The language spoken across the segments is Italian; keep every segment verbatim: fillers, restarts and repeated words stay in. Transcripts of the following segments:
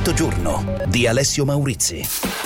Mezzogiorno di Alessio Maurizi.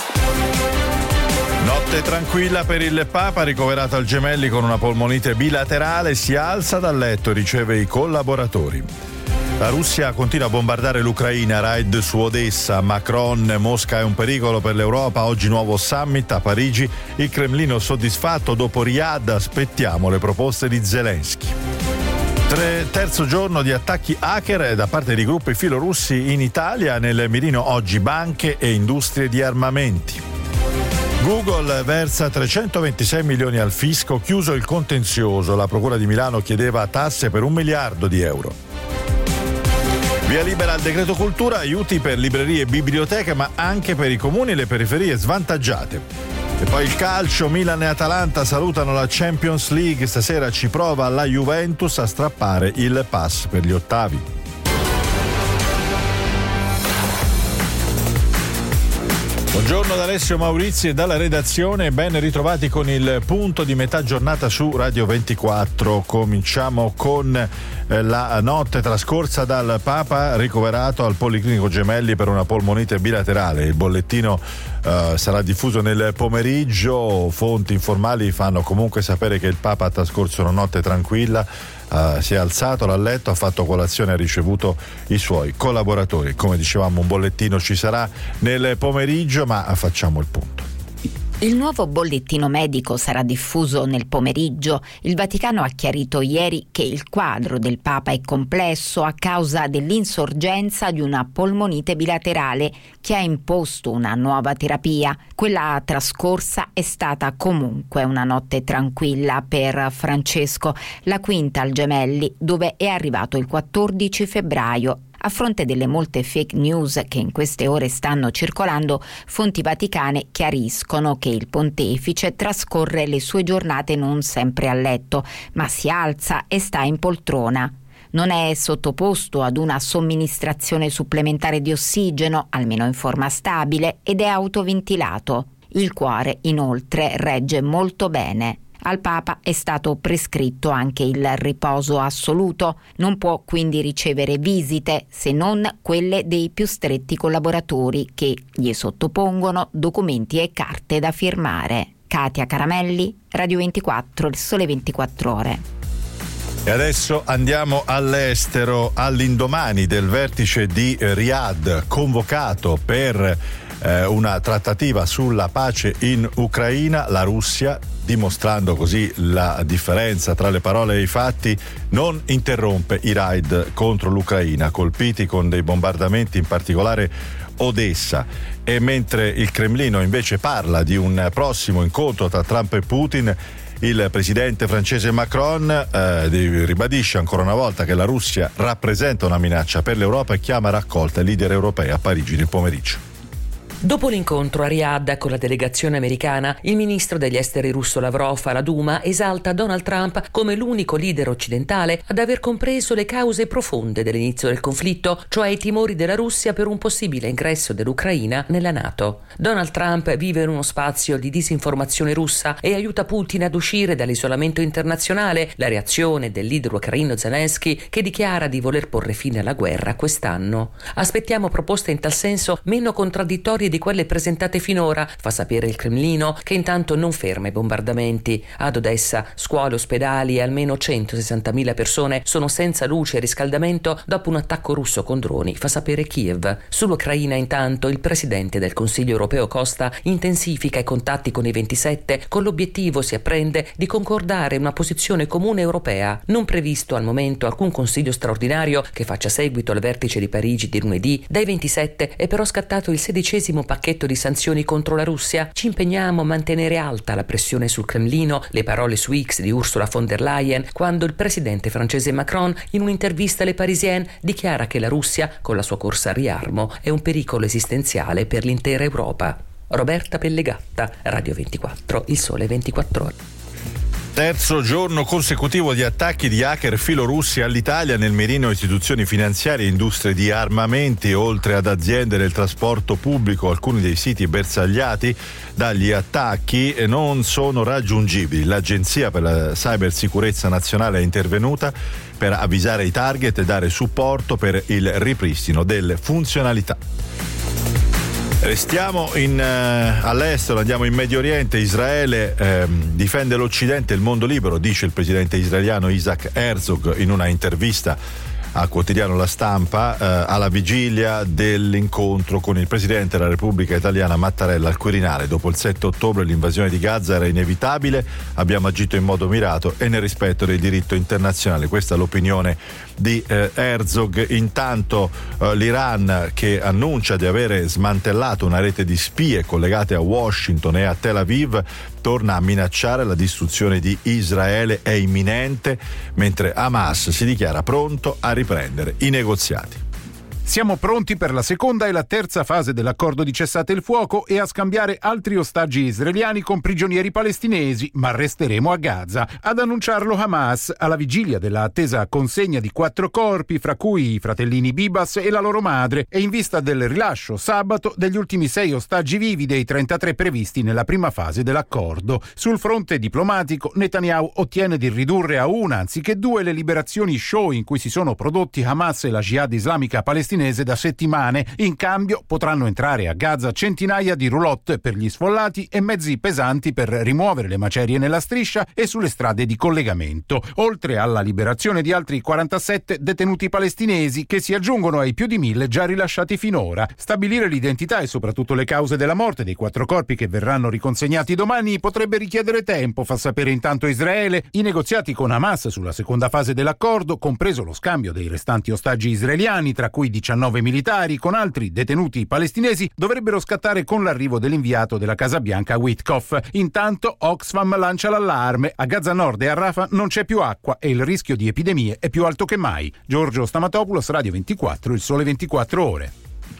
Notte tranquilla per il Papa, ricoverato al Gemelli con una polmonite bilaterale, si alza dal letto e riceve i collaboratori. La Russia continua a bombardare l'Ucraina, raid su Odessa, Macron, Mosca è un pericolo per l'Europa, oggi nuovo summit a Parigi, il Cremlino soddisfatto, dopo Riyadh aspettiamo le proposte di Zelensky. Tre, terzo giorno di attacchi hacker da parte di gruppi filorussi in Italia, nel mirino oggi banche e industrie di armamenti. Google versa trecentoventisei milioni al fisco, chiuso il contenzioso, la Procura di Milano chiedeva tasse per un miliardo di euro. Via libera al decreto cultura, aiuti per librerie e biblioteche, ma anche per i comuni e le periferie svantaggiate. E poi il calcio, Milan e Atalanta salutano la Champions League, stasera ci prova la Juventus a strappare il pass per gli ottavi. Buongiorno da Alessio Maurizi e dalla redazione, ben ritrovati con il punto di metà giornata su Radio ventiquattro. Cominciamo con eh, la notte trascorsa dal Papa ricoverato al Policlinico Gemelli per una polmonite bilaterale. Il bollettino eh, sarà diffuso nel pomeriggio, fonti informali fanno comunque sapere che il Papa ha trascorso una notte tranquilla. Uh, si è alzato dal letto, ha fatto colazione e ha ricevuto i suoi collaboratori. Come dicevamo, un bollettino ci sarà nel pomeriggio, ma facciamo il punto. Il nuovo bollettino medico sarà diffuso nel pomeriggio. Il Vaticano ha chiarito ieri che il quadro del Papa è complesso a causa dell'insorgenza di una polmonite bilaterale che ha imposto una nuova terapia. Quella trascorsa è stata comunque una notte tranquilla per Francesco, la quinta al Gemelli, dove è arrivato il quattordici febbraio. A fronte delle molte fake news che in queste ore stanno circolando, fonti vaticane chiariscono che il pontefice trascorre le sue giornate non sempre a letto, ma si alza e sta in poltrona. Non è sottoposto ad una somministrazione supplementare di ossigeno, almeno in forma stabile, ed è autoventilato. Il cuore, inoltre, regge molto bene. Al Papa è stato prescritto anche il riposo assoluto, non può quindi ricevere visite se non quelle dei più stretti collaboratori che gli sottopongono documenti e carte da firmare. Katia Caramelli, Radio ventiquattro, Il Sole ventiquattro Ore. E adesso andiamo all'estero, all'indomani del vertice di Riyadh convocato per eh, una trattativa sulla pace in Ucraina. La Russia, dimostrando così la differenza tra le parole e i fatti, non interrompe i raid contro l'Ucraina, colpiti con dei bombardamenti, in particolare Odessa. E mentre il Cremlino invece parla di un prossimo incontro tra Trump e Putin, il presidente francese Macron eh, ribadisce ancora una volta che la Russia rappresenta una minaccia per l'Europa e chiama a raccolta i leader europei a Parigi nel pomeriggio. Dopo l'incontro a Riyadh con la delegazione americana, il ministro degli esteri russo Lavrov alla Duma esalta Donald Trump come l'unico leader occidentale ad aver compreso le cause profonde dell'inizio del conflitto, cioè i timori della Russia per un possibile ingresso dell'Ucraina nella NATO. Donald Trump vive in uno spazio di disinformazione russa e aiuta Putin ad uscire dall'isolamento internazionale, la reazione del leader ucraino Zelensky, che dichiara di voler porre fine alla guerra quest'anno. Aspettiamo proposte in tal senso meno contraddittorie di quelle presentate finora, fa sapere il Cremlino, che intanto non ferma i bombardamenti. Ad Odessa, scuole, ospedali e almeno centosessantamila persone sono senza luce e riscaldamento dopo un attacco russo con droni, fa sapere Kiev. Sull'Ucraina, intanto, il presidente del Consiglio europeo Costa intensifica i contatti con i ventisette con l'obiettivo, si apprende, di concordare una posizione comune europea. Non previsto al momento alcun consiglio straordinario che faccia seguito al vertice di Parigi di lunedì. Dai ventisette è però scattato il sedicesimo pacchetto di sanzioni contro la Russia. Ci impegniamo a mantenere alta la pressione sul Cremlino, le parole su X di Ursula von der Leyen, quando il presidente francese Macron, in un'intervista alle Parisienne, dichiara che la Russia, con la sua corsa al riarmo, è un pericolo esistenziale per l'intera Europa. Roberta Pellegatta, Radio ventiquattro, Il Sole ventiquattro Ore. Terzo giorno consecutivo di attacchi di hacker filorussi all'Italia, nel mirino istituzioni finanziarie e industrie di armamenti, oltre ad aziende del trasporto pubblico. Alcuni dei siti bersagliati dagli attacchi non sono raggiungibili. L'Agenzia per la Cybersicurezza Nazionale è intervenuta per avvisare i target e dare supporto per il ripristino delle funzionalità. Restiamo in, uh, all'estero, andiamo in Medio Oriente. Israele eh, difende l'Occidente e il mondo libero, dice il presidente israeliano Isaac Herzog in una intervista al quotidiano La Stampa eh, alla vigilia dell'incontro con il presidente della Repubblica Italiana Mattarella al Quirinale. Dopo il sette ottobre l'invasione di Gaza era inevitabile, abbiamo agito in modo mirato e nel rispetto del diritto internazionale. Questa è l'opinione di eh, Herzog. Intanto eh, l'Iran, che annuncia di avere smantellato una rete di spie collegate a Washington e a Tel Aviv, torna a minacciare la distruzione di Israele, è imminente, mentre Hamas si dichiara pronto a riprendere i negoziati. Siamo pronti per la seconda e la terza fase dell'accordo di cessate il fuoco e a scambiare altri ostaggi israeliani con prigionieri palestinesi, ma resteremo a Gaza. Ad annunciarlo Hamas alla vigilia della attesa consegna di quattro corpi, fra cui i fratellini Bibas e la loro madre, e in vista del rilascio sabato degli ultimi sei ostaggi vivi dei trentatré previsti nella prima fase dell'accordo. Sul fronte diplomatico, Netanyahu ottiene di ridurre a una anziché due le liberazioni show in cui si sono prodotti Hamas e la Jihad islamica palestinese da settimane. In cambio potranno entrare a Gaza centinaia di roulotte per gli sfollati e mezzi pesanti per rimuovere le macerie nella striscia e sulle strade di collegamento, oltre alla liberazione di altri quarantasette detenuti palestinesi che si aggiungono ai più di mille già rilasciati finora. Stabilire l'identità e soprattutto le cause della morte dei quattro corpi che verranno riconsegnati domani potrebbe richiedere tempo, fa sapere intanto Israele. I negoziati con Hamas sulla seconda fase dell'accordo, compreso lo scambio dei restanti ostaggi israeliani, tra cui diciannove militari, con altri detenuti palestinesi, dovrebbero scattare con l'arrivo dell'inviato della Casa Bianca Witkoff. Intanto Oxfam lancia l'allarme: a Gaza Nord e a Rafah non c'è più acqua e il rischio di epidemie è più alto che mai. Giorgio Stamatopoulos, Radio ventiquattro, il Sole ventiquattro Ore.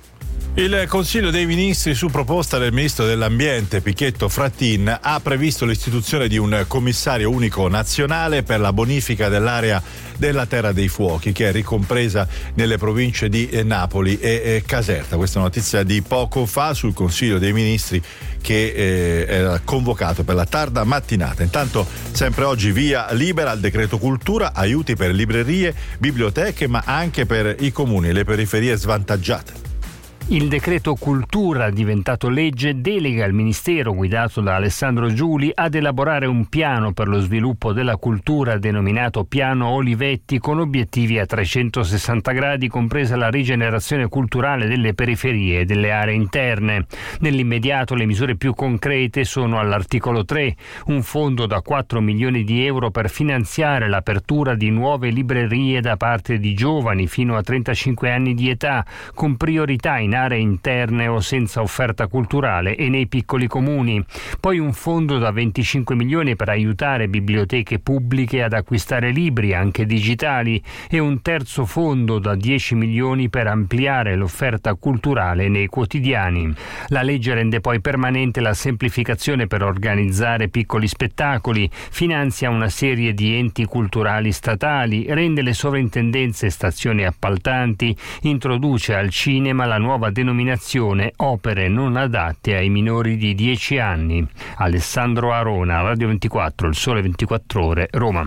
Il Consiglio dei Ministri, su proposta del Ministro dell'Ambiente Pichetto Frattin, ha previsto l'istituzione di un commissario unico nazionale per la bonifica dell'area della Terra dei Fuochi, che è ricompresa nelle province di Napoli e Caserta. Questa è una notizia di poco fa sul Consiglio dei Ministri che eh, era convocato per la tarda mattinata. Intanto, sempre oggi via libera al decreto cultura, aiuti per librerie, biblioteche, ma anche per i comuni e le periferie svantaggiate. Il decreto cultura, diventato legge, delega il Ministero guidato da Alessandro Giuli ad elaborare un piano per lo sviluppo della cultura denominato Piano Olivetti, con obiettivi a trecentosessanta gradi, compresa la rigenerazione culturale delle periferie e delle aree interne. Nell'immediato le misure più concrete sono all'articolo tre, un fondo da quattro milioni di euro per finanziare l'apertura di nuove librerie da parte di giovani fino a trentacinque anni di età, con priorità in aree interne o senza offerta culturale e nei piccoli comuni. Poi un fondo da venticinque milioni per aiutare biblioteche pubbliche ad acquistare libri anche digitali e un terzo fondo da dieci milioni per ampliare l'offerta culturale nei quotidiani. La legge rende poi permanente la semplificazione per organizzare piccoli spettacoli, finanzia una serie di enti culturali statali, rende le sovrintendenze stazioni appaltanti, introduce al cinema la nuova denominazione opere non adatte ai minori di dieci anni. Alessandro Arona, Radio ventiquattro, il Sole ventiquattro Ore, Roma.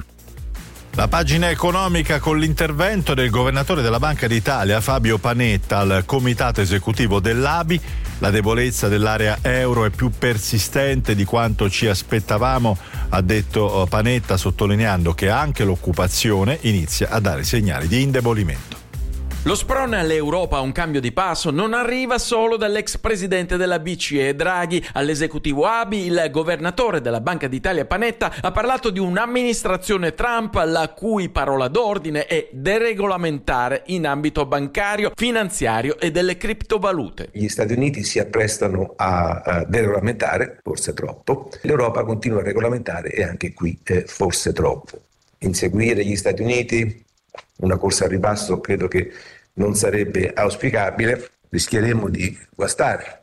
La pagina economica con l'intervento del governatore della Banca d'Italia Fabio Panetta al comitato esecutivo dell'A B I. La debolezza dell'area euro è più persistente di quanto ci aspettavamo, ha detto Panetta, sottolineando che anche l'occupazione inizia a dare segnali di indebolimento. Lo sprone all'Europa a un cambio di passo non arriva solo dall'ex presidente della B C E Draghi. All'esecutivo A B I il governatore della Banca d'Italia Panetta ha parlato di un'amministrazione Trump la cui parola d'ordine è deregolamentare in ambito bancario, finanziario e delle criptovalute. Gli Stati Uniti si apprestano a, a deregolamentare, forse troppo. L'Europa continua a regolamentare e anche qui eh, forse troppo. Inseguire gli Stati Uniti, una corsa al ribasso, credo che non sarebbe auspicabile. Rischieremo di guastare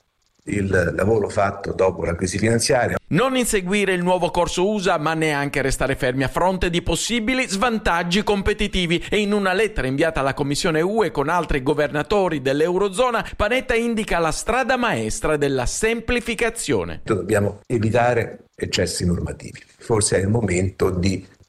il lavoro fatto dopo la crisi finanziaria. Non inseguire il nuovo corso U S A, ma neanche restare fermi a fronte di possibili svantaggi competitivi. E in una lettera inviata alla Commissione U E con altri governatori dell'Eurozona, Panetta indica la strada maestra della semplificazione. Dobbiamo evitare eccessi normativi. Forse è il momento di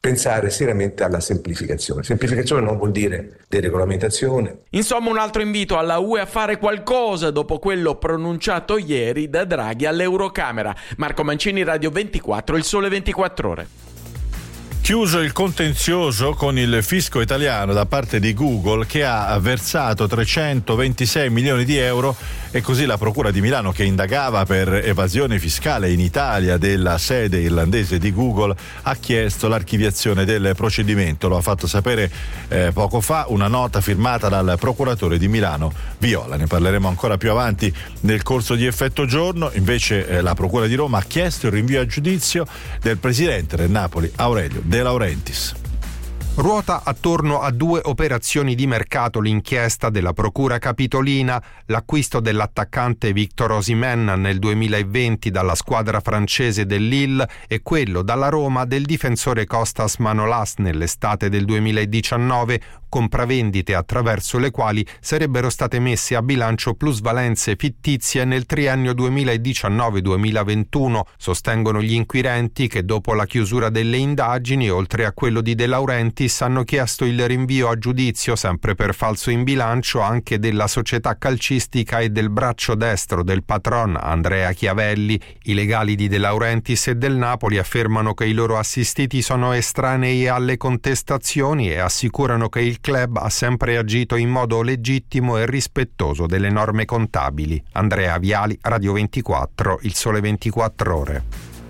pensare seriamente alla semplificazione. Semplificazione non vuol dire deregolamentazione. Insomma, un altro invito alla U E a fare qualcosa dopo quello pronunciato ieri da Draghi all'Eurocamera. Marco Mancini, Radio ventiquattro, Il Sole ventiquattro Ore. Chiuso il contenzioso con il fisco italiano da parte di Google, che ha versato trecentoventisei milioni di euro, e così la Procura di Milano, che indagava per evasione fiscale in Italia della sede irlandese di Google, ha chiesto l'archiviazione del procedimento. Lo ha fatto sapere eh, poco fa una nota firmata dal procuratore di Milano Viola. Ne parleremo ancora più avanti nel corso di Effetto Giorno. Invece eh, la Procura di Roma ha chiesto il rinvio a giudizio del presidente del Napoli Aurelio De Laurentiis. Ruota attorno a due operazioni di mercato l'inchiesta della Procura Capitolina: l'acquisto dell'attaccante Victor Osimhen nel duemilaventi dalla squadra francese del Lille e quello dalla Roma del difensore Costas Manolas nell'estate del duemiladiciannove, compravendite attraverso le quali sarebbero state messe a bilancio plusvalenze fittizie nel triennio duemiladiciannove duemilaventuno, sostengono gli inquirenti, che dopo la chiusura delle indagini, oltre a quello di De Laurentiis, hanno chiesto il rinvio a giudizio, sempre per falso in bilancio, anche della società calcistica e del braccio destro del patron Andrea Chiavelli. I legali di De Laurentiis e del Napoli affermano che i loro assistiti sono estranei alle contestazioni e assicurano che il club ha sempre agito in modo legittimo e rispettoso delle norme contabili. Andrea Viali, Radio ventiquattro, Il Sole ventiquattro Ore.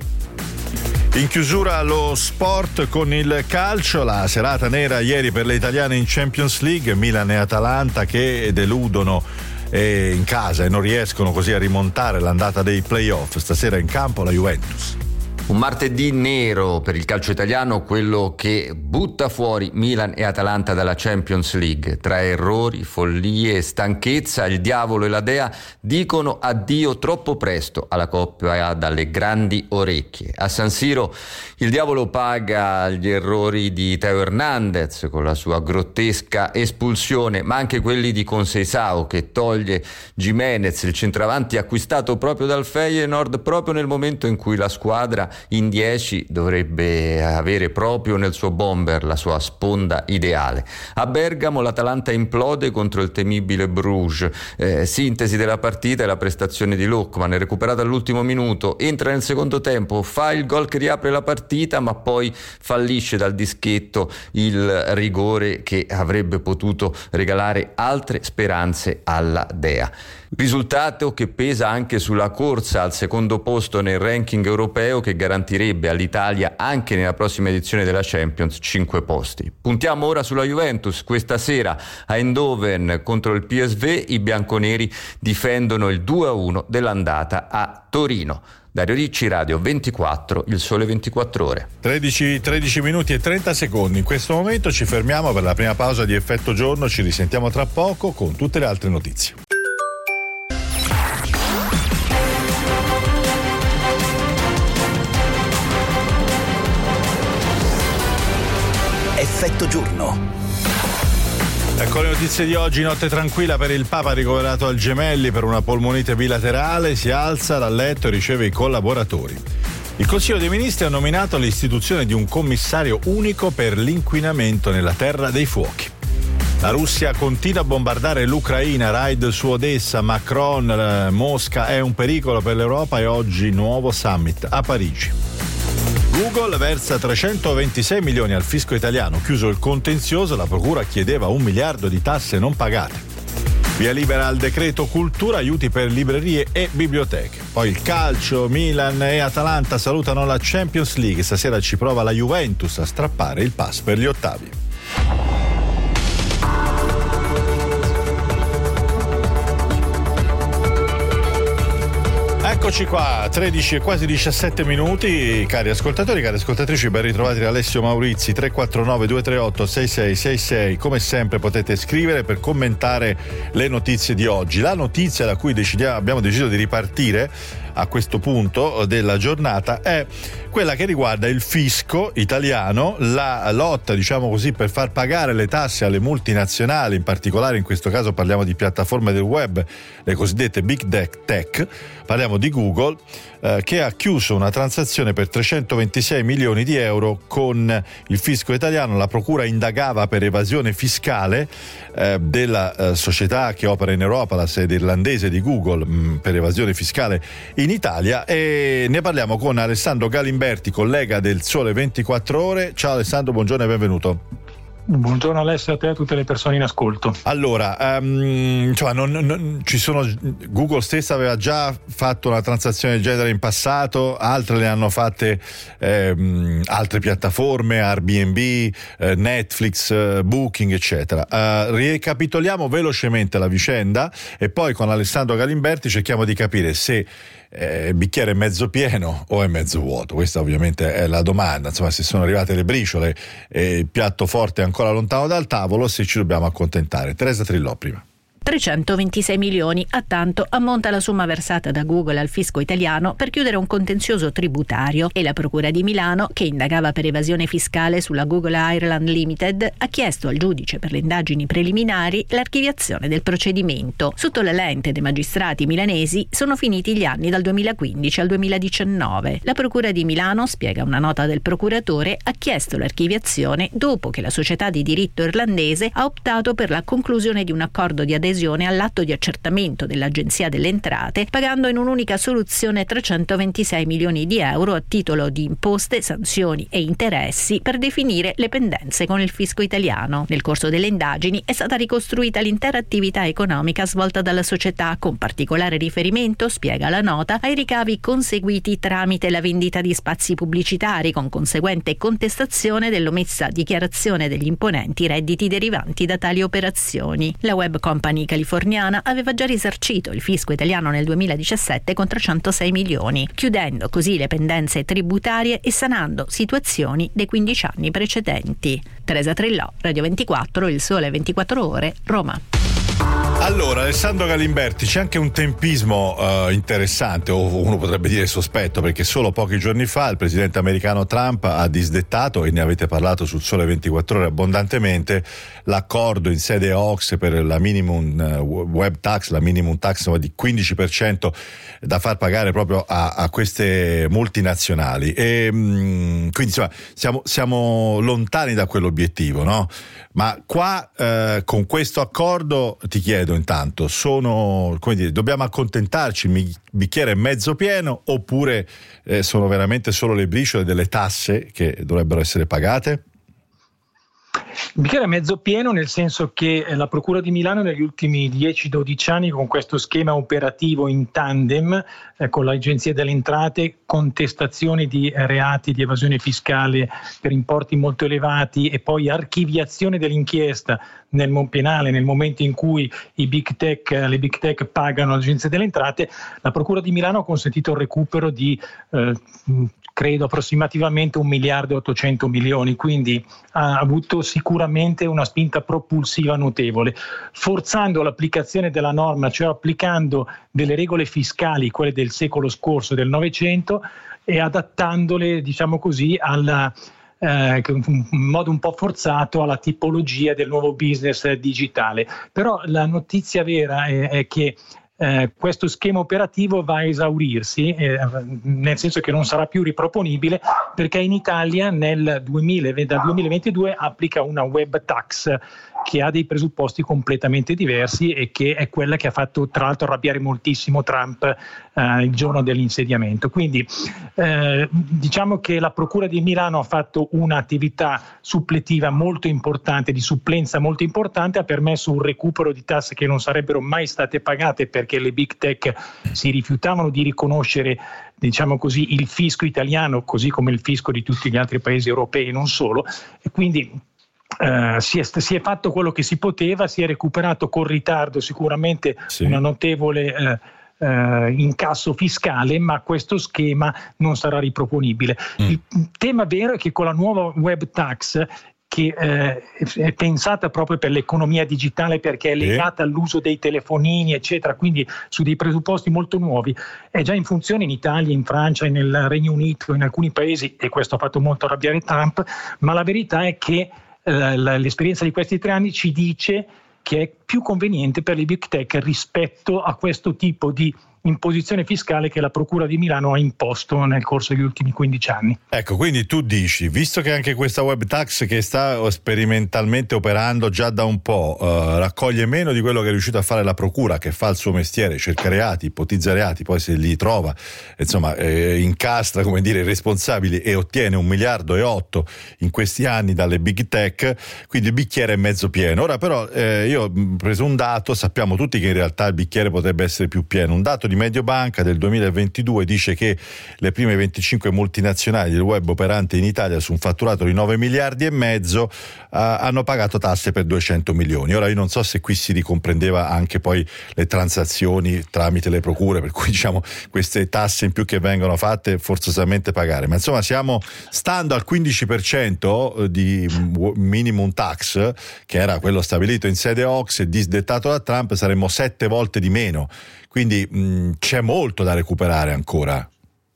In chiusura lo sport con il calcio, la serata nera ieri per le italiane in Champions League, Milan e Atalanta che deludono e in casa e non riescono così a rimontare l'andata dei play-off. Stasera in campo la Juventus. Un martedì nero per il calcio italiano, quello che butta fuori Milan e Atalanta dalla Champions League. Tra errori, follie e stanchezza, il diavolo e la dea dicono addio troppo presto alla coppia dalle grandi orecchie. A San Siro il diavolo paga gli errori di Teo Hernandez con la sua grottesca espulsione, ma anche quelli di Conceição, che toglie Giménez, il centravanti acquistato proprio dal Feyenoord, proprio nel momento in cui la squadra in dieci dovrebbe avere proprio nel suo bomber la sua sponda ideale. A Bergamo l'Atalanta implode contro il temibile Bruges. Eh, sintesi della partita è la prestazione di Lookman, recuperata all'ultimo minuto, entra nel secondo tempo, fa il gol che riapre la partita, ma poi fallisce dal dischetto il rigore che avrebbe potuto regalare altre speranze alla Dea. Risultato che pesa anche sulla corsa al secondo posto nel ranking europeo, che garantirebbe all'Italia anche nella prossima edizione della Champions cinque posti. Puntiamo ora sulla Juventus. Questa sera a Eindhoven contro il P S V i bianconeri difendono il due a uno dell'andata a Torino. Dario Ricci, Radio ventiquattro, Il Sole ventiquattro Ore. tredici, tredici minuti e trenta secondi. In questo momento ci fermiamo per la prima pausa di Effetto Giorno. Ci risentiamo tra poco con tutte le altre notizie. Effetto Giorno. Ecco le notizie di oggi. Notte tranquilla per il Papa ricoverato al Gemelli per una polmonite bilaterale. Si alza dal letto e riceve i collaboratori. Il Consiglio dei Ministri ha nominato l'istituzione di un commissario unico per l'inquinamento nella Terra dei Fuochi. La Russia continua a bombardare l'Ucraina, raid su Odessa, Macron, Mosca è un pericolo per l'Europa e oggi nuovo summit a Parigi. Google versa trecentoventisei milioni al fisco italiano, chiuso il contenzioso, la procura chiedeva un miliardo di tasse non pagate. Via libera al decreto cultura, aiuti per librerie e biblioteche. Poi il calcio, Milan e Atalanta salutano la Champions League, stasera ci prova la Juventus a strappare il pass per gli ottavi. Eccoci qua, tredici e quasi diciassette minuti, cari ascoltatori, cari ascoltatrici, ben ritrovati da Alessio Maurizi. Tre quattro nove due tre otto sei sei sei sei. Come sempre potete scrivere per commentare le notizie di oggi. La notizia da cui decidiamo, abbiamo deciso di ripartire a questo punto della giornata è quella che riguarda il fisco italiano, la lotta, diciamo così, per far pagare le tasse alle multinazionali, in particolare in questo caso parliamo di piattaforme del web, le cosiddette big tech, parliamo di Google, eh, che ha chiuso una transazione per trecentoventisei milioni di euro con il fisco italiano. La procura indagava per evasione fiscale eh, della eh, società che opera in Europa, la sede irlandese di Google, mh, per evasione fiscale in Italia, e ne parliamo con Alessandro Galimberti, collega del Sole ventiquattro Ore. Ciao Alessandro, buongiorno e benvenuto. Buongiorno Alessio, a te e a tutte le persone in ascolto. Allora, um, cioè non, non, ci sono, Google stessa aveva già fatto una transazione del genere in passato, altre le hanno fatte ehm, altre piattaforme, Airbnb, eh, Netflix, eh, Booking, eccetera. Uh, ricapitoliamo velocemente la vicenda e poi con Alessandro Galimberti cerchiamo di capire se Eh, il bicchiere è mezzo pieno o è mezzo vuoto. Questa ovviamente è la domanda, insomma, se sono arrivate le briciole e il piatto forte è ancora lontano dal tavolo, se ci dobbiamo accontentare. Teresa Trillò prima. trecentoventisei milioni, a tanto ammonta la somma versata da Google al fisco italiano per chiudere un contenzioso tributario, e la Procura di Milano, che indagava per evasione fiscale sulla Google Ireland Limited, ha chiesto al giudice per le indagini preliminari l'archiviazione del procedimento. Sotto la lente dei magistrati milanesi sono finiti gli anni dal duemilaquindici al duemiladiciannove. La Procura di Milano, spiega una nota del procuratore, ha chiesto l'archiviazione dopo che la società di diritto irlandese ha optato per la conclusione di un accordo di adesione all'atto di accertamento dell'Agenzia delle Entrate, pagando in un'unica soluzione trecentoventisei milioni di euro a titolo di imposte, sanzioni e interessi per definire le pendenze con il fisco italiano. Nel corso delle indagini è stata ricostruita l'intera attività economica svolta dalla società, con particolare riferimento, spiega la nota, ai ricavi conseguiti tramite la vendita di spazi pubblicitari, con conseguente contestazione dell'omessa dichiarazione degli imponenti redditi derivanti da tali operazioni. La web company californiana aveva già risarcito il fisco italiano nel duemiladiciassette con trecentosei milioni, chiudendo così le pendenze tributarie e sanando situazioni dei quindici anni precedenti. Teresa Trillò, Radio ventiquattro, Il Sole ventiquattro Ore, Roma. Allora, Alessandro Galimberti, c'è anche un tempismo uh, interessante, o uno potrebbe dire sospetto, perché solo pochi giorni fa il presidente americano Trump ha disdettato, e ne avete parlato sul Sole ventiquattro Ore abbondantemente, l'accordo in sede O C S E per la minimum uh, web tax, la minimum tax di quindici per cento da far pagare proprio a, a queste multinazionali. E mh, quindi insomma siamo, siamo lontani da quell'obiettivo, no? Ma qua eh, con questo accordo ti chiedo intanto, sono, come dire, dobbiamo accontentarci, il bicchiere è mezzo pieno, oppure eh, sono veramente solo le briciole delle tasse che dovrebbero essere pagate? Il bicchiere è mezzo pieno, nel senso che la Procura di Milano negli ultimi dieci dodici anni, con questo schema operativo in tandem eh, con l'Agenzia delle Entrate, contestazioni di reati di evasione fiscale per importi molto elevati e poi archiviazione dell'inchiesta nel penale nel momento in cui i big tech, le big tech pagano l'Agenzia delle Entrate, la Procura di Milano ha consentito il recupero di eh, credo approssimativamente un miliardo e ottocento milioni, quindi ha avuto sicuramente una spinta propulsiva notevole, forzando l'applicazione della norma, cioè applicando delle regole fiscali, quelle del secolo scorso, del Novecento, e adattandole, diciamo così, alla Eh, in modo un po' forzato alla tipologia del nuovo business digitale. Però la notizia vera è, è che eh, questo schema operativo va a esaurirsi, eh, nel senso che non sarà più riproponibile, perché in Italia nel duemila, dal duemilaventidue applica una web tax che ha dei presupposti completamente diversi e che è quella che ha fatto tra l'altro arrabbiare moltissimo Trump eh, il giorno dell'insediamento. Quindi eh, diciamo che la Procura di Milano ha fatto un'attività suppletiva molto importante, di supplenza molto importante, ha permesso un recupero di tasse che non sarebbero mai state pagate perché le big tech si rifiutavano di riconoscere, diciamo così, il fisco italiano, così come il fisco di tutti gli altri paesi europei e non solo, e quindi Uh, si, è, si è fatto quello che si poteva, si è recuperato con ritardo sicuramente sì. una notevole uh, uh, incasso fiscale, ma questo schema non sarà riproponibile. Mm. Il tema vero è che con la nuova web tax che eh, è pensata proprio per l'economia digitale, perché è legata all'uso dei telefonini eccetera, quindi su dei presupposti molto nuovi, è già in funzione in Italia, in Francia, nel Regno Unito, in alcuni paesi, e questo ha fatto molto arrabbiare Trump, ma la verità è che eh, l'esperienza di questi tre anni ci dice che è più conveniente per le big tech rispetto a questo tipo di imposizione fiscale che la Procura di Milano ha imposto nel corso degli ultimi quindici anni. Ecco, quindi tu dici, visto che anche questa web tax che sta sperimentalmente operando già da un po' eh, raccoglie meno di quello che è riuscito a fare la Procura, che fa il suo mestiere, cerca reati, ipotizza reati, poi se li trova, insomma, eh, incastra, come dire, i responsabili e ottiene un miliardo e otto in questi anni dalle big tech, quindi il bicchiere è mezzo pieno. Ora però eh, io ho preso un dato, sappiamo tutti che in realtà il bicchiere potrebbe essere più pieno, un dato di Mediobanca del duemilaventidue dice che le prime venticinque multinazionali del web operanti in Italia su un fatturato di nove miliardi e mezzo uh, hanno pagato tasse per duecento milioni. Ora io non so se qui si ricomprendeva anche poi le transazioni tramite le procure, per cui diciamo queste tasse in più che vengono fatte forzosamente pagare, ma insomma siamo stando al quindici per cento di minimum tax, che era quello stabilito in sede O C S E e disdettato da Trump, saremmo sette volte di meno. Quindi mh, c'è molto da recuperare ancora.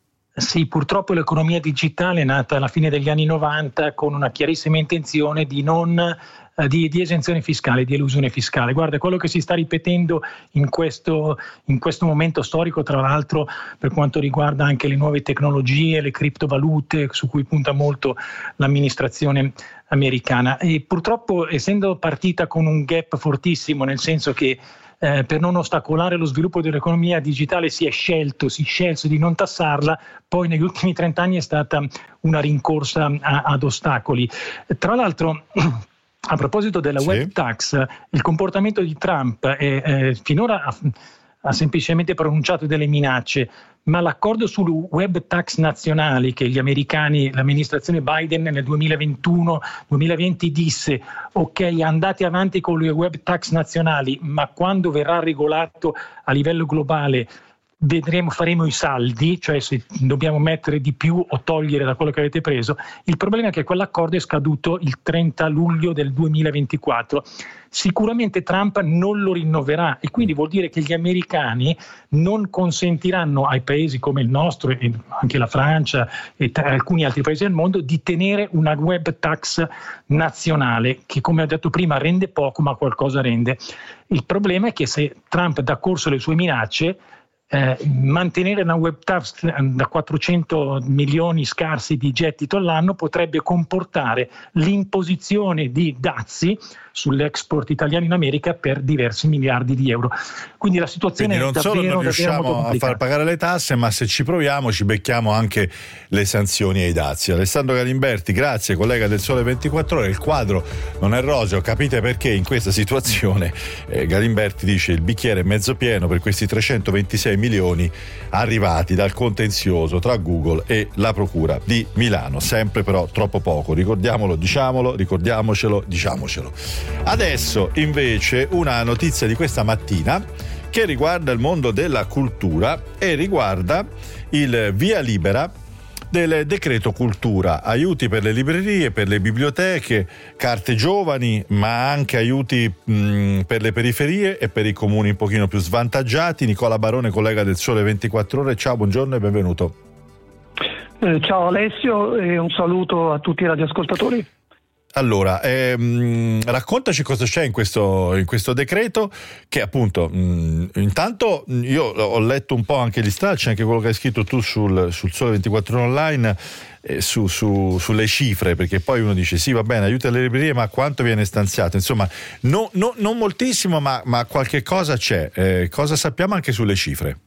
Sì, purtroppo l'economia digitale è nata alla fine degli anni novanta con una chiarissima intenzione di non eh, di, di esenzione fiscale, di elusione fiscale. Guarda, quello che si sta ripetendo in questo, in questo momento storico, tra l'altro per quanto riguarda anche le nuove tecnologie, le criptovalute, su cui punta molto l'amministrazione americana. E purtroppo, essendo partita con un gap fortissimo, nel senso che Eh, per non ostacolare lo sviluppo dell'economia digitale si è scelto, si scelse di non tassarla, poi negli ultimi trent'anni è stata una rincorsa a, ad ostacoli. Tra l'altro, a proposito della sì. web tax, il comportamento di Trump è, è, finora ha, ha semplicemente pronunciato delle minacce, ma l'accordo sul web tax nazionali che gli americani, l'amministrazione Biden nel duemilaventuno duemilaventi disse ok, andate avanti con le web tax nazionali, ma quando verrà regolato a livello globale vedremo, faremo i saldi, cioè se dobbiamo mettere di più o togliere da quello che avete preso. Il problema è che quell'accordo è scaduto il trenta luglio del duemilaventiquattro. Sicuramente Trump non lo rinnoverà e quindi vuol dire che gli americani non consentiranno ai paesi come il nostro e anche la Francia e alcuni altri paesi del mondo di tenere una web tax nazionale che, come ho detto prima, rende poco ma qualcosa rende. Il problema è che se Trump dà corso alle sue minacce, Eh, mantenere una web tax da quattrocento milioni scarsi di gettito all'anno potrebbe comportare l'imposizione di dazi sull'export italiano in America per diversi miliardi di euro. Quindi la situazione Quindi non è davvero, solo non riusciamo a far pagare le tasse, ma se ci proviamo ci becchiamo anche le sanzioni e i dazi. Alessandro Galimberti, grazie, collega del Sole ventiquattro Ore. Il quadro non è roseo, capite perché in questa situazione eh, Galimberti dice il bicchiere è mezzo pieno per questi trecentoventisei milioni arrivati dal contenzioso tra Google e la Procura di Milano. Sempre però troppo poco, ricordiamolo, diciamolo, ricordiamocelo, diciamocelo. Adesso invece una notizia di questa mattina che riguarda il mondo della cultura e riguarda il via libera del decreto cultura, aiuti per le librerie, per le biblioteche, carte giovani, ma anche aiuti mh, per le periferie e per i comuni un pochino più svantaggiati. Nicola Barone, collega del Sole ventiquattro Ore, ciao, buongiorno e benvenuto. Eh, ciao Alessio e un saluto a tutti i radioascoltatori. Allora, ehm, raccontaci cosa c'è in questo, in questo decreto che appunto mh, intanto io ho letto un po' anche gli stralci, anche quello che hai scritto tu sul, sul Sole ventiquattro Ore Online eh, su, su, sulle cifre, perché poi uno dice sì va bene aiuta le librerie ma quanto viene stanziato, insomma no, no, non moltissimo ma, ma qualche cosa c'è, eh, cosa sappiamo anche sulle cifre?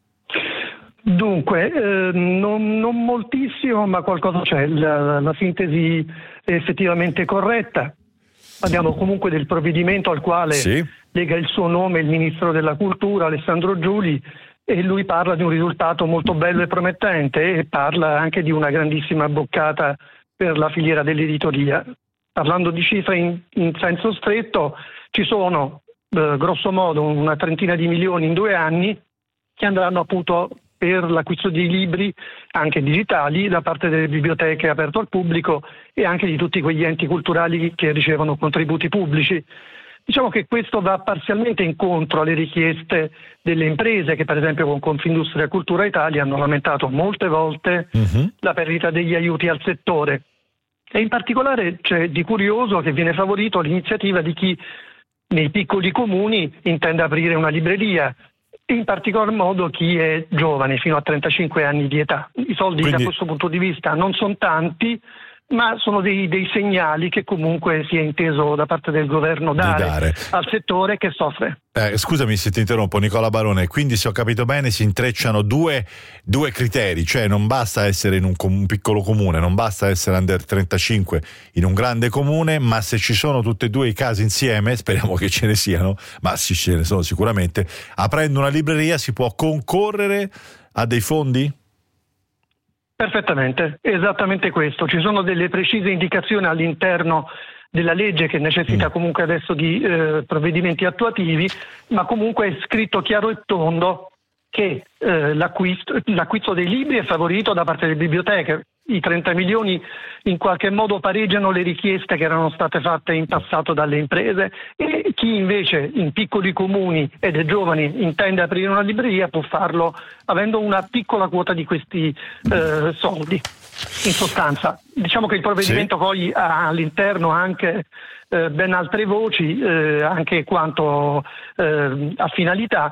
Dunque, eh, non, non moltissimo, ma qualcosa c'è. La, la sintesi è effettivamente corretta. Abbiamo comunque del provvedimento al quale sì. lega il suo nome il Ministro della Cultura, Alessandro Giuli, e lui parla di un risultato molto bello e promettente e parla anche di una grandissima boccata per la filiera dell'editoria. Parlando di cifre in, in senso stretto, ci sono eh, grosso modo una trentina di milioni in due anni che andranno appunto per l'acquisto di libri anche digitali da parte delle biblioteche aperto al pubblico e anche di tutti quegli enti culturali che ricevono contributi pubblici. Diciamo che questo va parzialmente incontro alle richieste delle imprese che per esempio con Confindustria Cultura Italia hanno lamentato molte volte uh-huh. la perdita degli aiuti al settore. E in particolare c'è di curioso che viene favorito l'iniziativa di chi nei piccoli comuni intende aprire una libreria, in particolar modo chi è giovane, fino a trentacinque anni di età. I soldi Quindi... da questo punto di vista non sono tanti, ma sono dei, dei segnali che comunque si è inteso da parte del governo dare, dare. al settore che soffre. Eh, scusami se ti interrompo, Nicola Barone, quindi se ho capito bene si intrecciano due, due criteri, cioè non basta essere in un, com- un piccolo comune, non basta essere under trentacinque in un grande comune, ma se ci sono tutti e due i casi insieme, speriamo che ce ne siano, ma sì, ce ne sono sicuramente, aprendo una libreria si può concorrere a dei fondi? Perfettamente, esattamente questo. Ci sono delle precise indicazioni all'interno della legge che necessita comunque adesso di eh, provvedimenti attuativi, ma comunque è scritto chiaro e tondo che eh, l'acquisto, l'acquisto dei libri è favorito da parte delle biblioteche. I trenta milioni in qualche modo pareggiano le richieste che erano state fatte in passato dalle imprese, e chi invece in piccoli comuni ed è giovane intende aprire una libreria può farlo avendo una piccola quota di questi eh, soldi. In sostanza, diciamo che il provvedimento sì. poi ha all'interno anche eh, ben altre voci, eh, anche quanto eh, a finalità.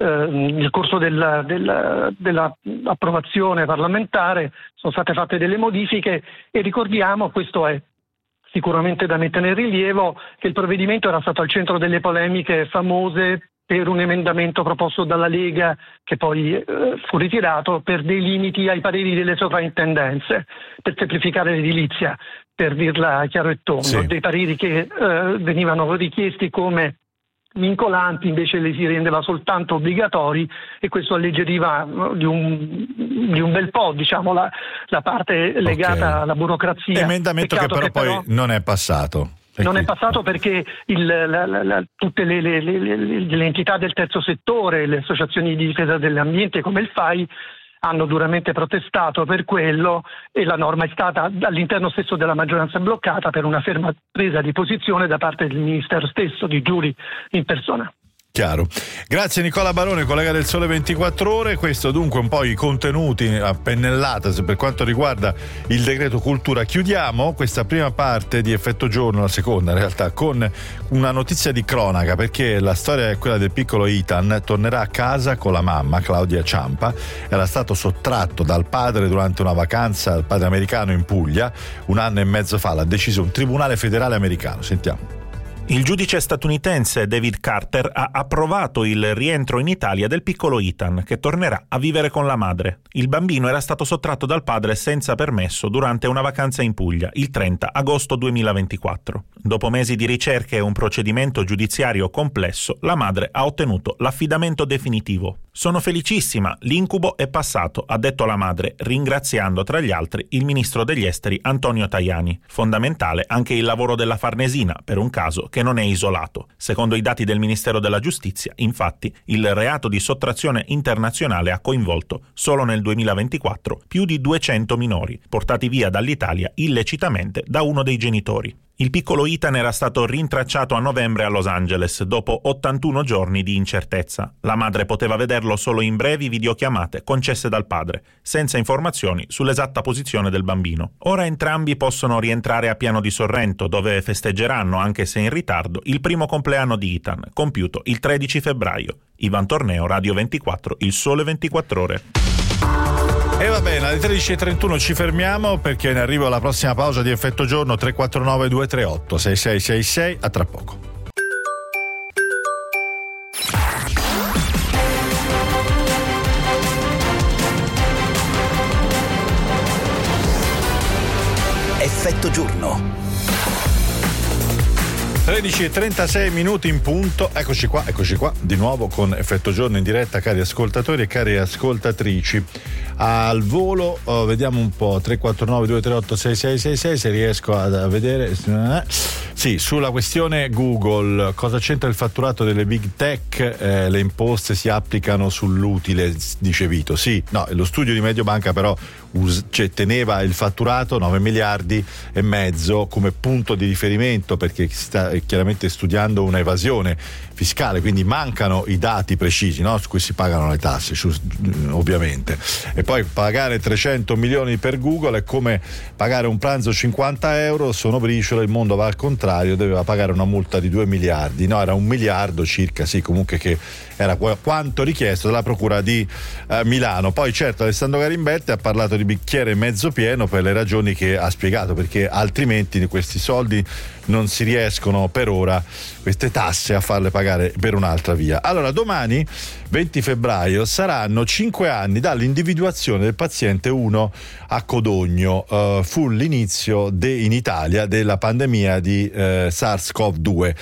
Nel corso della, della, dell'approvazione parlamentare sono state fatte delle modifiche e ricordiamo, questo è sicuramente da mettere in rilievo, che il provvedimento era stato al centro delle polemiche famose per un emendamento proposto dalla Lega che poi eh, fu ritirato per dei limiti ai pareri delle sovrintendenze per semplificare l'edilizia, per dirla chiaro e tondo, sì. dei pareri che eh, venivano richiesti come vincolanti, invece li si rendeva soltanto obbligatori, e questo alleggeriva di un, di un bel po', diciamo, la, la parte legata okay. alla burocrazia. Emendamento che però, che però poi non è passato. Non è passato perché il, la, la, la, tutte le, le, le, le entità del terzo settore, le associazioni di difesa dell'ambiente come il F A I, hanno duramente protestato per quello, e la norma è stata all'interno stesso della maggioranza bloccata per una ferma presa di posizione da parte del Ministero stesso, di Giuri in persona. Chiaro. Grazie Nicola Barone, collega del Sole ventiquattro Ore. Questo dunque un po' i contenuti a pennellata per quanto riguarda il decreto cultura. Chiudiamo questa prima parte di Effetto Giorno, la seconda in realtà, con una notizia di cronaca, perché la storia è quella del piccolo Ethan. Tornerà a casa con la mamma, Claudia Ciampa. Era stato sottratto dal padre durante una vacanza, il padre americano, in Puglia un anno e mezzo fa. L'ha deciso un tribunale federale americano. Sentiamo. Il giudice statunitense David Carter ha approvato il rientro in Italia del piccolo Ethan, che tornerà a vivere con la madre. Il bambino era stato sottratto dal padre senza permesso durante una vacanza in Puglia, il trenta agosto duemilaventiquattro. Dopo mesi di ricerche e un procedimento giudiziario complesso, la madre ha ottenuto l'affidamento definitivo. «Sono felicissima, l'incubo è passato», ha detto la madre, ringraziando tra gli altri il ministro degli esteri Antonio Tajani. Fondamentale anche il lavoro della Farnesina per un caso che non è isolato. Secondo i dati del Ministero della Giustizia, infatti, il reato di sottrazione internazionale ha coinvolto solo nel duemilaventiquattro più di duecento minori, portati via dall'Italia illecitamente da uno dei genitori. Il piccolo Ethan era stato rintracciato a novembre a Los Angeles dopo ottantuno giorni di incertezza. La madre poteva vederlo solo in brevi videochiamate concesse dal padre, senza informazioni sull'esatta posizione del bambino. Ora entrambi possono rientrare a Piano di Sorrento, dove festeggeranno, anche se in ritardo, il primo compleanno di Ethan, compiuto il tredici febbraio. Ivan Torneo, Radio ventiquattro, Il Sole ventiquattro Ore. E va bene, alle tredici e trentuno ci fermiamo perché ne arriva la prossima pausa di Effetto Giorno. Tre quattro nove due tre otto sei sei sei sei. A tra poco. Effetto Giorno. tredici e trentasei minuti in punto, eccoci qua, eccoci qua, di nuovo con Effetto Giorno in diretta, cari ascoltatori e cari ascoltatrici. al volo. Oh, vediamo un po', tre quattro nove due tre otto sei sei sei sei, se riesco a, a vedere. Sì, sulla questione Google, cosa c'entra il fatturato delle big tech? Eh, le imposte si applicano sull'utile, dice Vito. Sì, no, lo studio di Mediobanca però us- cioè, teneva il fatturato nove miliardi e mezzo come punto di riferimento, perché si sta chiaramente studiando una evasione fiscale, quindi mancano i dati precisi, no, su cui si pagano le tasse, ovviamente. E poi pagare trecento milioni per Google è come pagare un pranzo cinquanta euro, sono briciole, il mondo va al contrario, doveva pagare una multa di due miliardi, no, era un miliardo circa, sì, comunque, che era quanto richiesto dalla procura di eh, Milano. Poi certo Alessandro Garimberti ha parlato di bicchiere mezzo pieno per le ragioni che ha spiegato, perché altrimenti questi soldi non si riescono per ora, queste tasse, a farle pagare per un'altra via. Allora, domani venti febbraio saranno cinque anni dall'individuazione del paziente uno a Codogno. Uh, fu l'inizio de, in Italia della pandemia di uh, SARS-CoV due.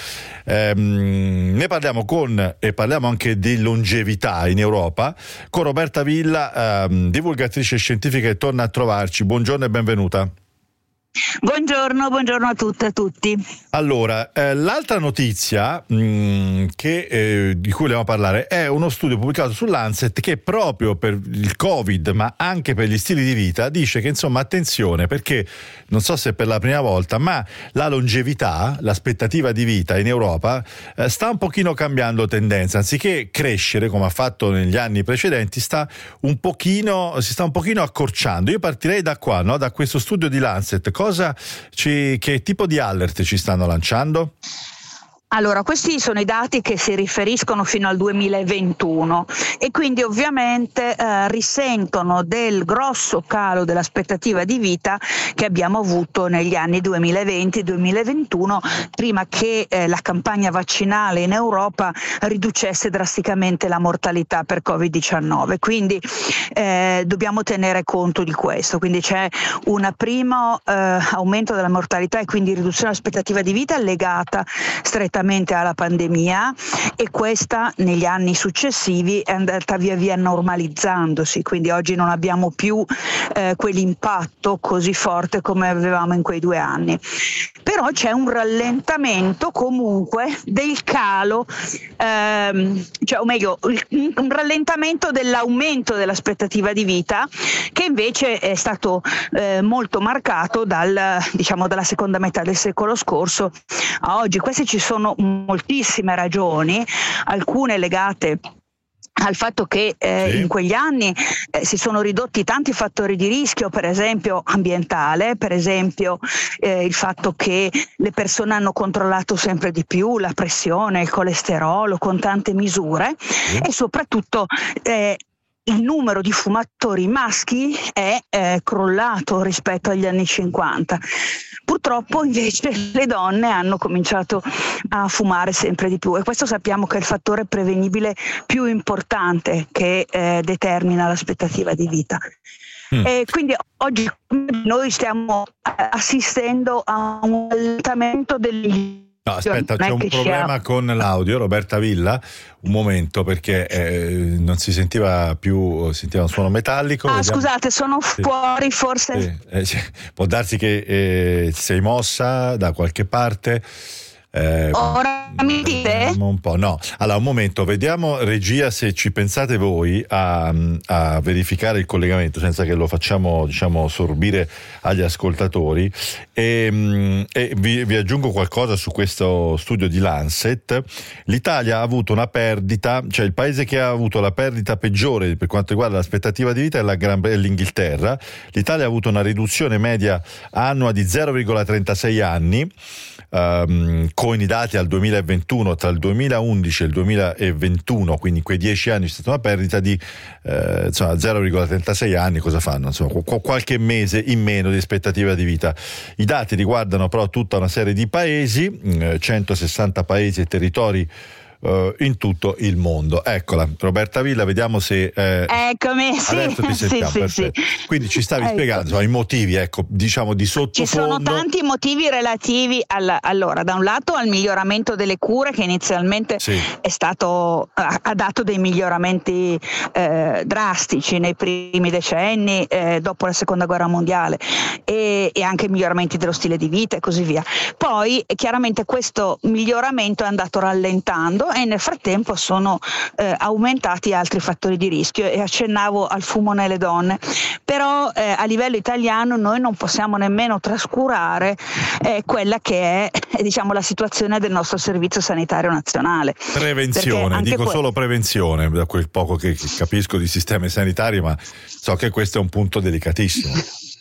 Um, ne parliamo con, e parliamo anche di longevità in Europa, con Roberta Villa, um, divulgatrice scientifica, che torna a trovarci. Buongiorno e benvenuta. Buongiorno, buongiorno a tutte e a tutti. Allora, eh, l'altra notizia mh, che, eh, di cui vogliamo parlare è uno studio pubblicato su Lancet, che proprio per il Covid, ma anche per gli stili di vita, dice che insomma attenzione, perché non so se per la prima volta, ma la longevità, l'aspettativa di vita in Europa eh, sta un pochino cambiando tendenza, anziché crescere come ha fatto negli anni precedenti, sta un pochino, si sta un pochino accorciando. Io partirei da qua, no? Da questo studio di Lancet. Cosa ci, che tipo di alert ci stanno lanciando? Allora, questi sono i dati che si riferiscono fino al duemilaventuno e quindi ovviamente eh, risentono del grosso calo dell'aspettativa di vita che abbiamo avuto negli anni duemilaventi duemilaventuno, prima che eh, la campagna vaccinale in Europa riducesse drasticamente la mortalità per covid diciannove. Quindi eh, dobbiamo tenere conto di questo. Quindi c'è un primo eh, aumento della mortalità e quindi riduzione dell'aspettativa di vita legata strettamente alla pandemia, e questa negli anni successivi è andata via via normalizzandosi, quindi oggi non abbiamo più eh, quell'impatto così forte come avevamo in quei due anni. Però c'è un rallentamento comunque del calo, ehm, cioè, o meglio un rallentamento dell'aumento dell'aspettativa di vita, che invece è stato eh, molto marcato dal, diciamo, dalla seconda metà del secolo scorso a oggi. Queste ci sono moltissime ragioni, alcune legate al fatto che eh, sì. in quegli anni eh, si sono ridotti tanti fattori di rischio, per esempio ambientale, per esempio eh, il fatto che le persone hanno controllato sempre di più la pressione, il colesterolo con tante misure, sì. e soprattutto eh, il numero di fumatori maschi è eh, crollato rispetto agli anni cinquanta. Purtroppo invece le donne hanno cominciato a fumare sempre di più, e questo sappiamo che è il fattore prevenibile più importante che eh, determina l'aspettativa di vita. Mm. E quindi oggi noi stiamo assistendo a un allentamento degli No, aspetta, c'è un problema sia... con l'audio, Roberta Villa, un momento, perché eh, non si sentiva più, sentiva un suono metallico. Ah, vediamo. Scusate, sono sì. fuori forse. Sì. Eh, cioè, può darsi che eh, sei mossa da qualche parte. Eh, Ora mi dite? Un po', no. Allora, un momento, vediamo, regia, se ci pensate voi a, a verificare il collegamento senza che lo facciamo, diciamo, sorbire agli ascoltatori. E, e vi, vi aggiungo qualcosa su questo studio di Lancet. L'Italia ha avuto una perdita, cioè il paese che ha avuto la perdita peggiore per quanto riguarda l'aspettativa di vita è, la Gran, è l'Inghilterra. L'Italia ha avuto una riduzione media annua di zero virgola trentasei anni. Um, con i dati al duemilaventuno, tra il duemilaundici e il duemilaventuno, quindi in quei dieci anni c'è stata una perdita di eh, insomma, zero virgola trentasei anni. Cosa fanno? Insomma, qu- qualche mese in meno di aspettativa di vita. I dati riguardano però tutta una serie di paesi, eh, centosessanta paesi e territori uh, in tutto il mondo. Eccola, Roberta Villa, vediamo se eh, eccomi, sì, adesso ti sentiamo, sì, sì, sì. Quindi ci stavi ecco. spiegando insomma, i motivi, ecco, diciamo di sottofondo. Ci sono tanti motivi relativi al, allora, da un lato al miglioramento delle cure, che inizialmente sì. è stato ha, ha dato dei miglioramenti eh, drastici nei primi decenni eh, dopo la seconda guerra mondiale, e, e anche miglioramenti dello stile di vita e così via. Poi chiaramente questo miglioramento è andato rallentando e nel frattempo sono eh, aumentati altri fattori di rischio, e accennavo al fumo nelle donne, però eh, a livello italiano noi non possiamo nemmeno trascurare eh, quella che è diciamo la situazione del nostro servizio sanitario nazionale. Prevenzione, dico que- solo prevenzione, da quel poco che capisco di sistemi sanitari, ma so che questo è un punto delicatissimo.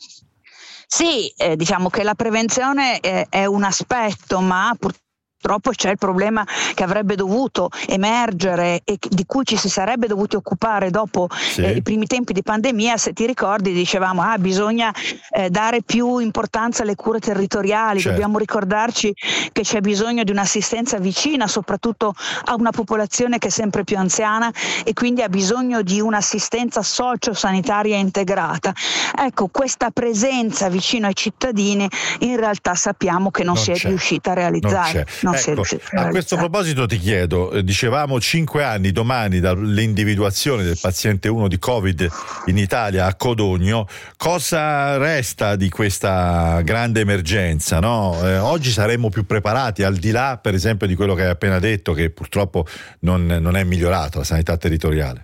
Sì, eh, diciamo che la prevenzione è, è un aspetto, ma purtroppo Purtroppo c'è il problema che avrebbe dovuto emergere e di cui ci si sarebbe dovuti occupare dopo sì. eh, i primi tempi di pandemia. Se ti ricordi, dicevamo ah bisogna eh, dare più importanza alle cure territoriali, certo. Dobbiamo ricordarci che c'è bisogno di un'assistenza vicina, soprattutto a una popolazione che è sempre più anziana e quindi ha bisogno di un'assistenza sociosanitaria integrata. Ecco, questa presenza vicino ai cittadini in realtà sappiamo che non, non si c'è. è riuscita a realizzare. Ecco, a questo proposito ti chiedo, dicevamo cinque anni domani dall'individuazione del paziente uno di Covid in Italia a Codogno, cosa resta di questa grande emergenza? No? Eh, oggi saremmo più preparati, al di là per esempio di quello che hai appena detto, che purtroppo non, non è migliorato, la sanità territoriale.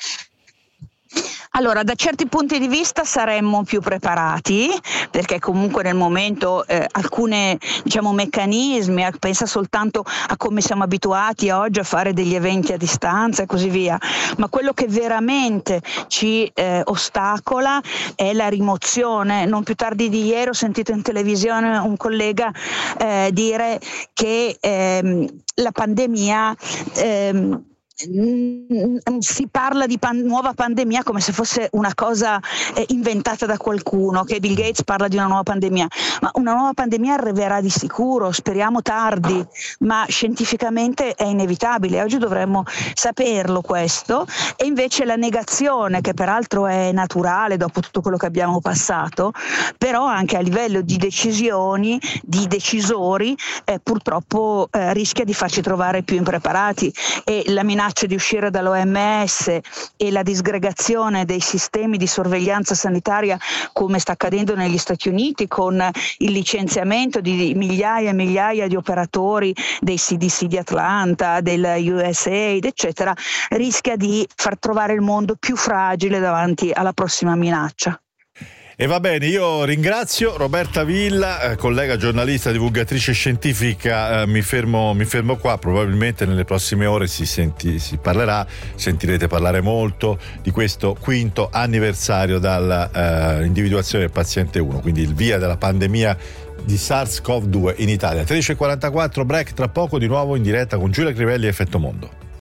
Allora, da certi punti di vista saremmo più preparati, perché comunque nel momento eh, alcune diciamo meccanismi, pensa soltanto a come siamo abituati oggi a fare degli eventi a distanza e così via, ma quello che veramente ci eh, ostacola è la rimozione. Non più tardi di ieri ho sentito in televisione un collega eh, dire che ehm, la pandemia ehm, si parla di pan- nuova pandemia come se fosse una cosa eh, inventata da qualcuno, che Bill Gates parla di una nuova pandemia, ma una nuova pandemia arriverà di sicuro, speriamo tardi, ma scientificamente è inevitabile. Oggi dovremmo saperlo questo, e invece la negazione, che peraltro è naturale dopo tutto quello che abbiamo passato, però anche a livello di decisioni, di decisori eh, purtroppo eh, rischia di farci trovare più impreparati, e la minaccia di uscire dall'O M S e la disgregazione dei sistemi di sorveglianza sanitaria, come sta accadendo negli Stati Uniti con il licenziamento di migliaia e migliaia di operatori dei C D C di Atlanta, del U S A I D, eccetera, rischia di far trovare il mondo più fragile davanti alla prossima minaccia. E va bene, io ringrazio Roberta Villa, eh, collega giornalista, divulgatrice scientifica, eh, mi fermo mi fermo qua, probabilmente nelle prossime ore si, senti, si parlerà, sentirete parlare molto di questo quinto anniversario dall'individuazione eh, del paziente uno, quindi il via della pandemia di SARS-CoV due in Italia. tredici e quarantaquattro, break, tra poco di nuovo in diretta con Giulia Crivelli e Effetto Mondo.